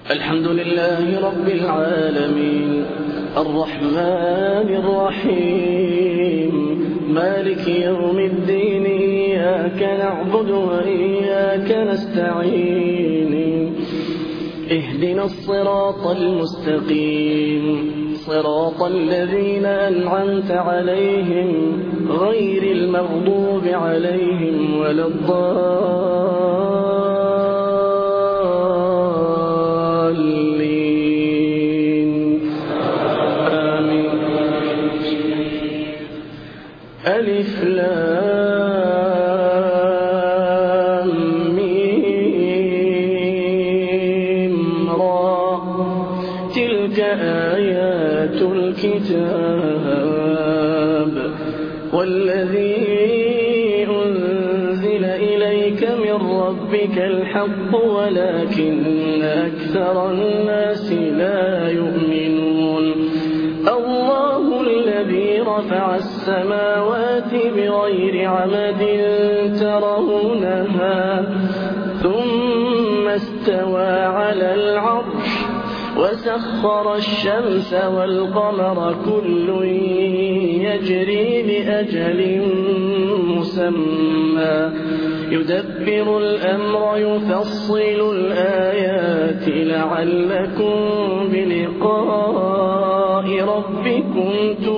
الحمد لله رب العالمين الرحمن الرحيم مالك يوم الدين إياك نعبد وإياك نستعين اهدنا الصراط المستقيم صراط الذين أنعمت عليهم غير المغضوب عليهم ولا الضالين آمين. ألف لام ميم را تلك آيات الكتاب والذي أنزل إليك من ربك الحق ولكن أكثر الناس لا يؤمنون. الله الذي رفع السماوات بغير عمد ترونها ثم استوى على العرش وسخر الشمس والقمر كل يجري لأجل مسمى يدبر الأمر يفصل الآيات لعلكم بلقاء ربكم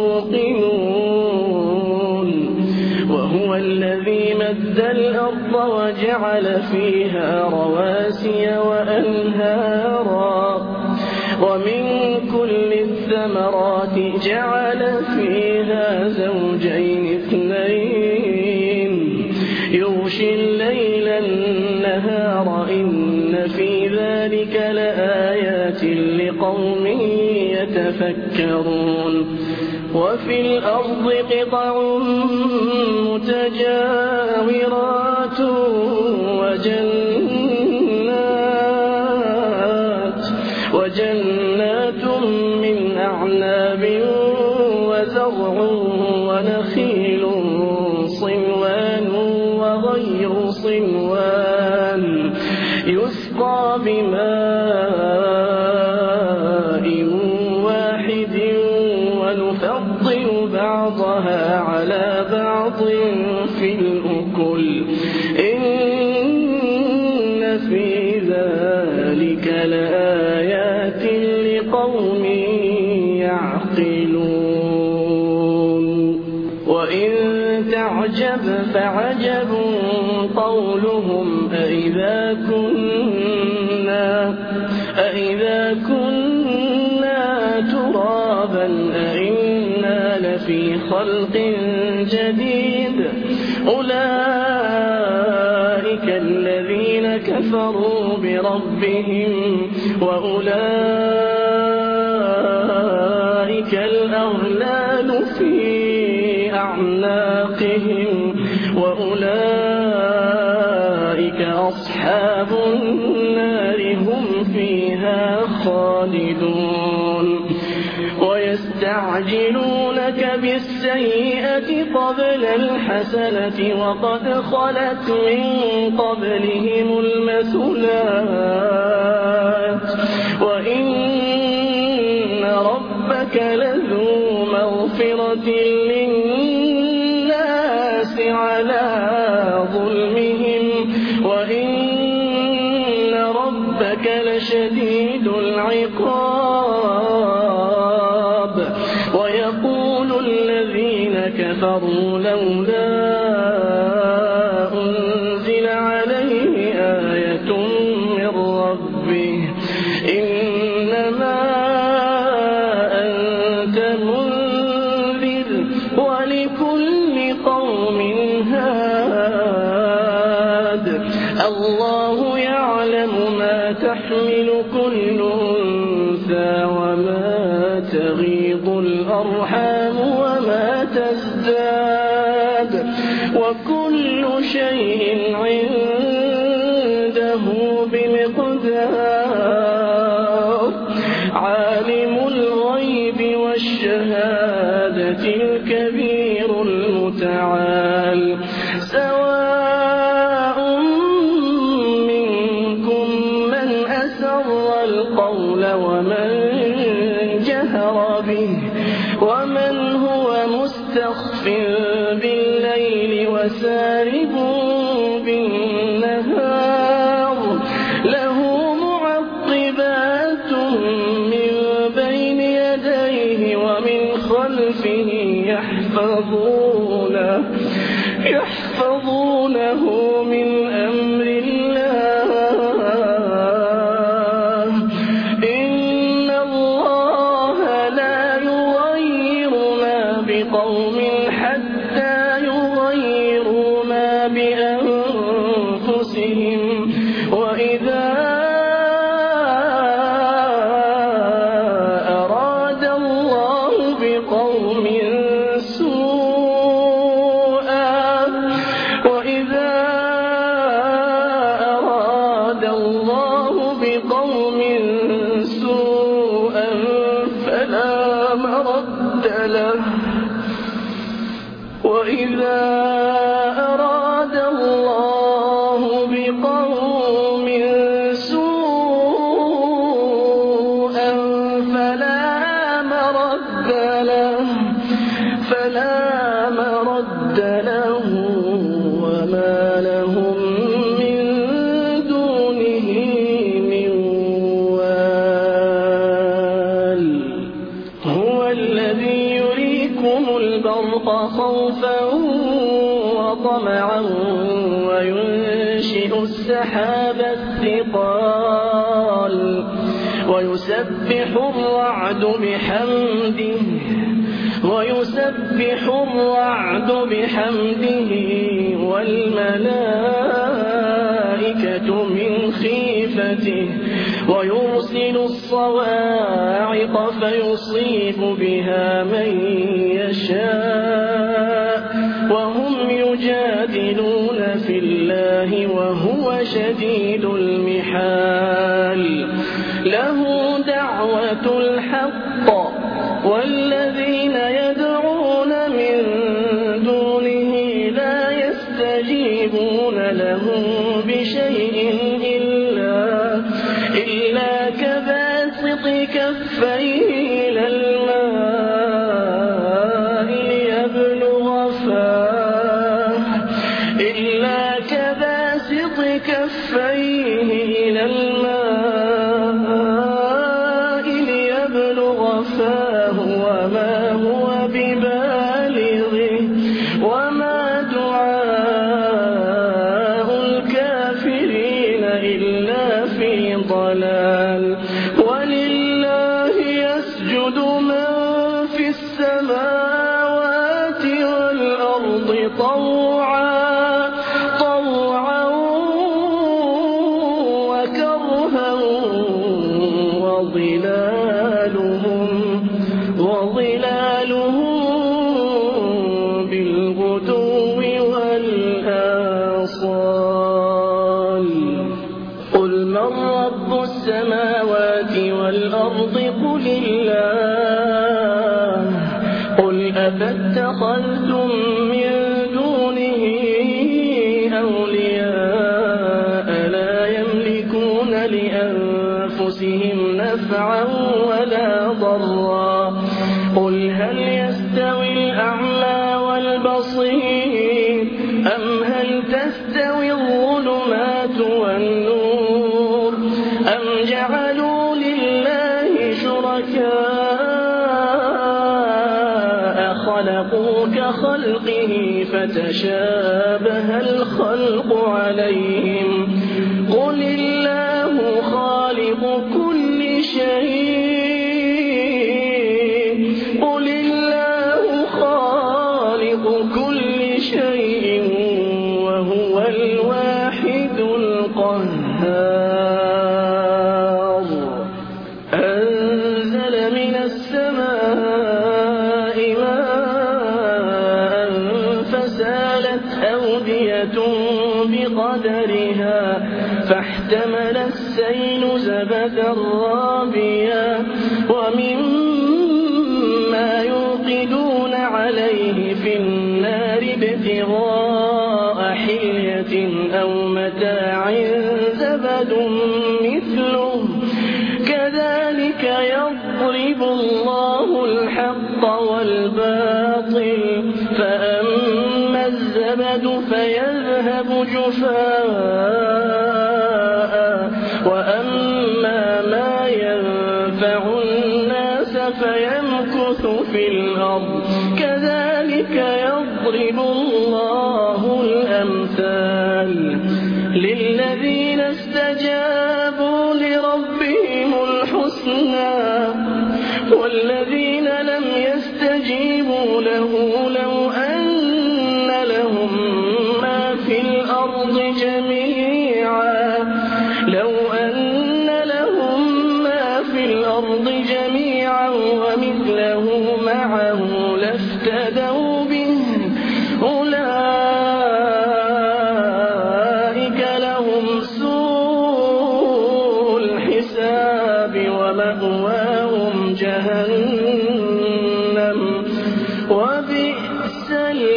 توقنون. وهو الذي مد الأرض وجعل فيها رواسي وأنهارا ومن كل الثمرات جعل فيها زوجين اثنين يغشي الليل النهار إن في ذلك لآيات لقوم يتفكرون. وفي الأرض قطع متجاورات وجنات من أعناب وزرع ونخيل صنوان وغير صنوان يسقى بماء واحد ونفضل بعضها على بعض في الأكل إن في ذلك لآيات لقوم يعقلون. وإن تعجب فعجب قولهم أإذا كنا ترابا أإنا لفي خلق جديد أولئك الذين كفروا بربهم وأولئك الأغلال في أعناقهم وأولئك أصحاب النار هم فيها خالدون. ويستعجلونك بالسيئة قبل الحسنة وقد خلت من قبلهم المثلات وإن ربك لذو مغفرة للناس على ظلمهم وإن ربك لشديد العقاب. ويقول الذين كفروا لولا أنزل عليه آية من ربه إنما أنت منذر ولكل قوم هاد. الله يعلم ما تحمل كل أنثى وما تغيض الأرحام وما تزداد وكل شيء عنده بمقدار. عالم الغيب والشهادة الكبير المتعال سواء منكم من أسر أسر القول ومن جهر به ومن هو مستخف بالليل وسارب بالنهار له معقبات من بين يديه ومن خلفه يحفظونه من أمر الله إن الله لا يغير ما بقوم حتى يغيروا ما بأنفسهم وإذا أراد الله بقوم سوءا فلا مرد له وإذا أراد الله بقوم سوءا فلا مرد له وما لهم من دونه من وال هو الذي يريكم البرق خوفا وطمعا وينشئ السحاب الثقال ويسبح الرعد بحمده والملائكة من خيفته ويرسل الصواعق فيصيب بها من يشاء وهم يجادلون في الله وهو شديد المحال له دعوة الحق والذين يدعون من دونه لا يستجيبون لهم بشيء إلا كباسط كفيه إلى الماء ليبلغ فاه وما هو ببالغه وما دعاء الكافرين إلا في ضلال ولله يسجد من في السماوات والأرض طوعا وكرها وظلالهم بالغدو والآصال قل من رب السماوات والأرض قل الله قل أفاتخذتم من دونه أولياء لا يملكون لأنفسهم نفعا ولا ضرا قل هل يستوي الأعمى والبصير أم هل تستوي الظلمات والنور أم جعلوا لله شركاء خلقوا كخلقه فتشابه الخلق عليهم قل الله خالق كل شيء وهو الواحد القهار أنزل من السماء ماء فسالت أودية بقدرها فاحتمل السيل زبدا رابيا ومما يوقدون عليه في النار ابتغاء حلية أو متاع زبد مثله يضرب الله الحق والباطل فأما الزبد فيذهب جفاء وأما ما ينفع الناس فيمكث في الأرض كذلك يضرب الله الأمثال للذين استجابوا لربهم الحسنى والذين لم يستجيبوا له لو أن لهم ما في الأرض جميعا ومثله معه لافتدوا به أولئك لهم سوء الحساب ومأواهم جهنم وبئس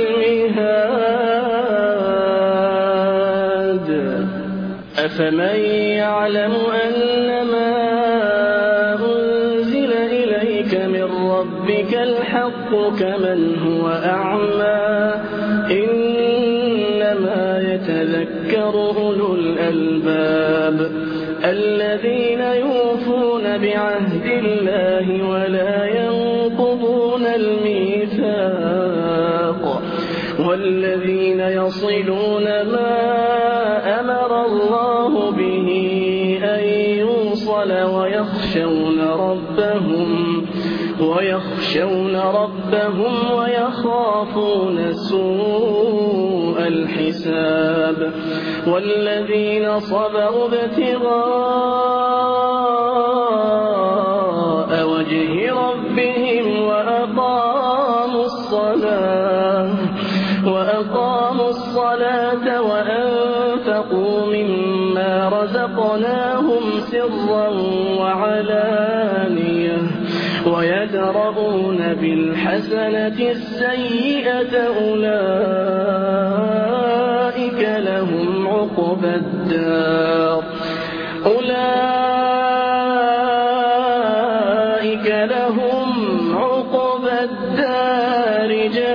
المهاد أفمن يعلم أنما أنزل إليك من ربك الحق كمن هو أعمى إنما يتذكر أولو الألباب الذين يوفون بعهد الله ولا ينقضون الميثاق والذين يصلون ما أمر الله به أن يوصل ويخشون ربهم ويخافون سوء الحساب والذين صبروا ابتغاء وجه ربهم وأقاموا الصلاة وأنفقوا مما رزقناهم سرا وعلانية ويدرؤون بالحسنة السيئة أولئك لهم عقبى الدار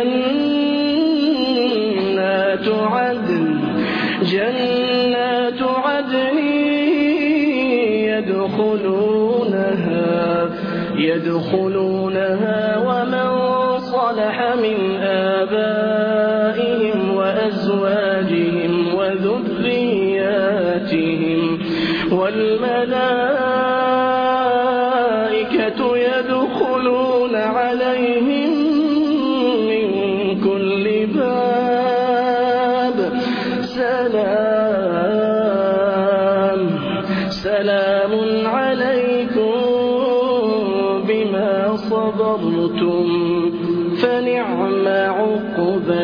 جنات عدن يدخلونها ومن صلح من آبائهم وأزواجهم وذرياتهم والملائكة يدخلون عليهم من كل باب سلام عليكم بما صبرتم فنعم عقبى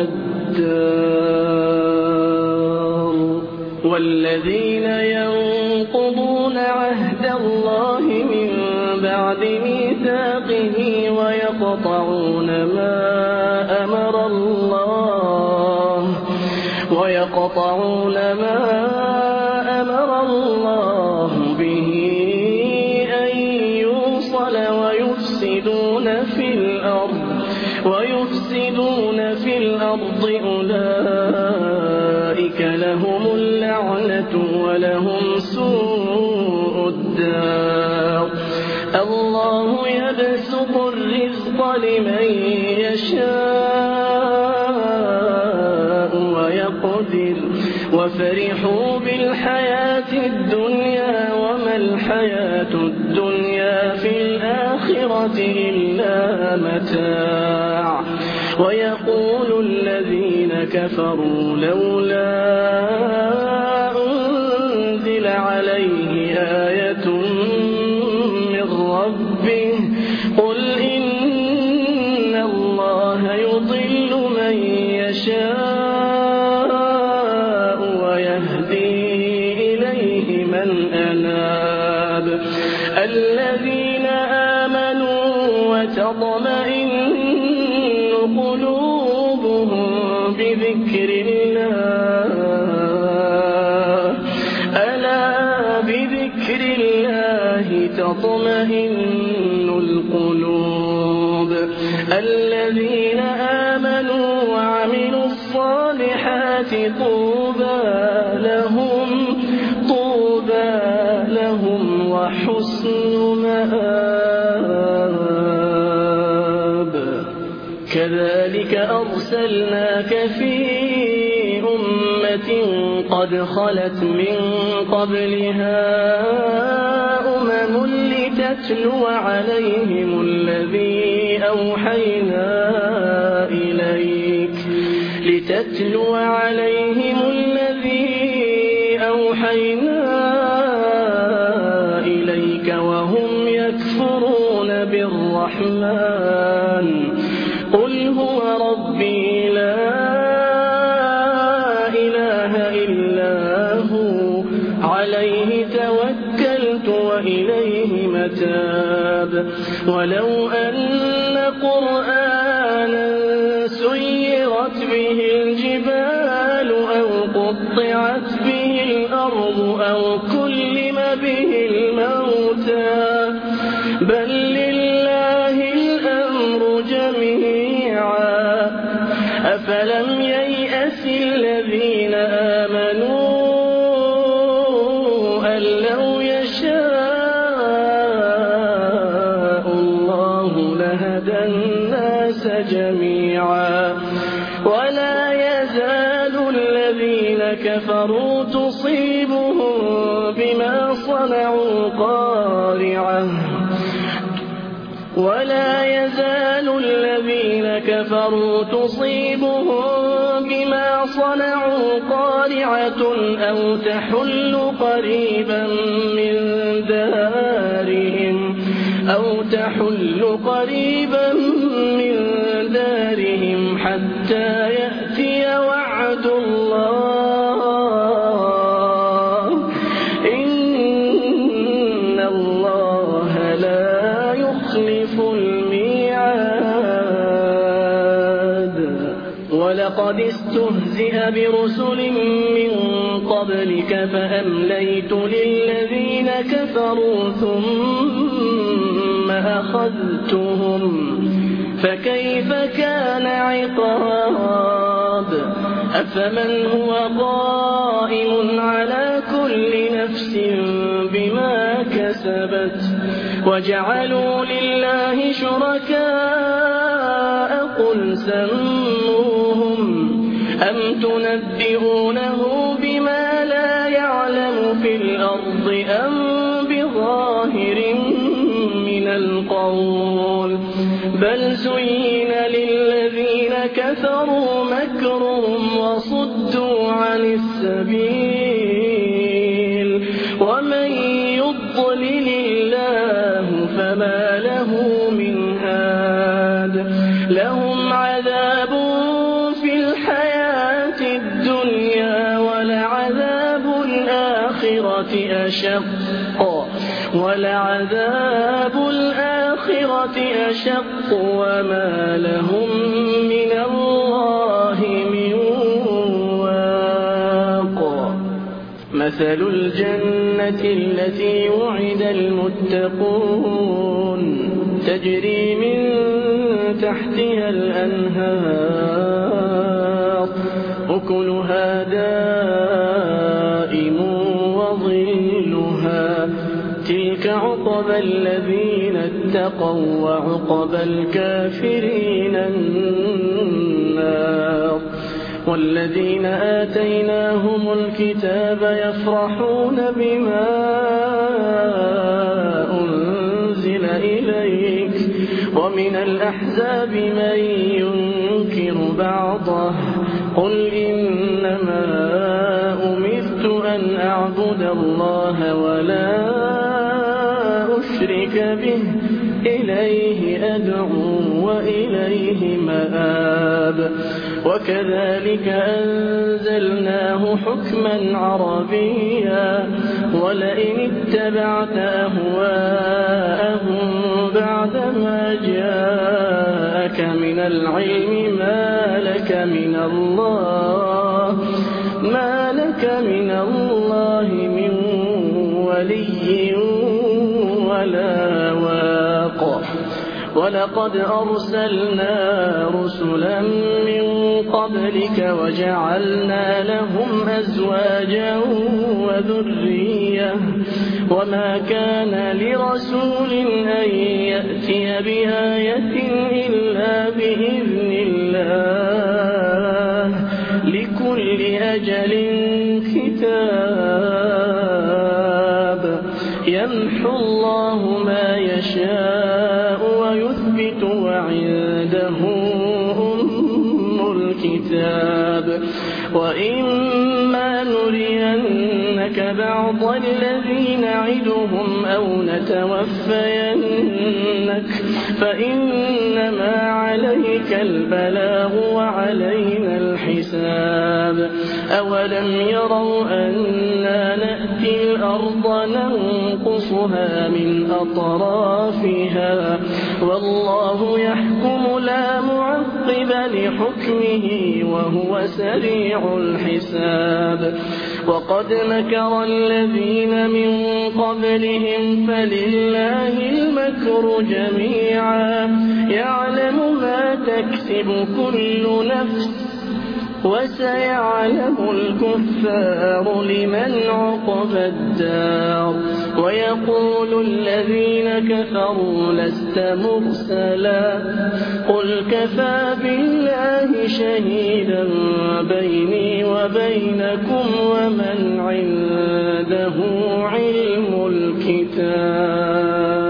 الدار والذين ينقضون عهد الله من بعد ميثاقه ويقطعون ما أمر الله به أن يوصل ويفسدون في الأرض أولئك لهم اللعنة ولهم سوء الدار الله يبسط الرزق لمن يشاء ويقدر وفرحوا بالحياة الدنيا وما الحياة الدنيا في الآخرة إلا متاع ويقول الذين كفروا لولا أنزل عليه آية من ربه قل إن الله يضل من يشاء ويهدي إليه من أناب الذين آمنوا وتطمئن قلوبهم بذكر الله ألا بذكر الله تطمئن القلوب الذين آمنوا وعملوا الصالحات طوبى لهم وحسن مآب كذلك أرسلناك في أمة قد خلت من قبلها لتتلو عليهم الذي أوحينا إليك وهم يكفرون بالرحمن قل هو ربي لا إله إلا هو عليه توكلت وإليه متاب ولو أن قرآنا سيرت به الجبال أو قطعت به الأرض أو كلم به الموتى بل لله الأمر جميعا أفلم ييأس الذين آمنوا أن لو يشاء الله لهدى الناس جميعا ولا يزال الذين كفروا تصيبهم بما صنعوا قارعة أو تحل قريبا من دارهم حتى يأتي وعد الله إن الله لا يخلف الميعاد ولقد استهزئ برسل من قبلك فأمليت للذين كفروا ثم أخذتهم فكيف كان عقاب أفمن هو قائم على كل نفس بما كسبت وجعلوا لله شركاء قل سموهم أم تنبئونه بما لا يعلم في الأرض أم بظاهر من القول بل زين للذين كفروا مكرهم وصدوا عن السبيل ومن يضلل الله فما له من هاد لهم عذاب في الحياة الدنيا ولعذاب الآخرة أشق وما لهم من الله من واق مثل الجنة التي وعد المتقون تجري من تحتها الأنهار أكلها دائم وظلها تلك عقبى الذين اتقوا وعقبى الكافرين النار والذين آتيناهم الكتاب يفرحون بما أنزل إليك ومن الأحزاب من ينكر بعضه قل إنما أمرت أن أعبد الله ولا أشرك به إليه أدعو وإليه مآب وكذلك أنزلناه حكما عربيا ولئن اتبعت أهواءهم بعدما جاءك من العلم ما لك من الله من ولي ولقد أرسلنا رسلا من قبلك وجعلنا لهم أزواجا وذرية وما كان لرسول أن يأتي بآية إلا بإذن الله لكل أجل كتاب يمحو الله ما يشاء ويثبت وعنده أم الكتاب وإما نرينك بعض الذي نعدهم أو نتوفينك فإنما عليك البلاغ وعلينا الحساب أولم يروا أنا نأتي الأرض ننقصها من أطرافها والله يحكم لا معقب لحكمه وهو سريع الحساب وقد مكر الذين من قبلهم فلله المكر جميعا يعلم ما تكسب كل نفس وسيعلم الكفار لمن عقبى الدار ويقول الذين كفروا لست مرسلا قل كفى بالله شهيدا بيني وبينكم ومن عنده علم الكتاب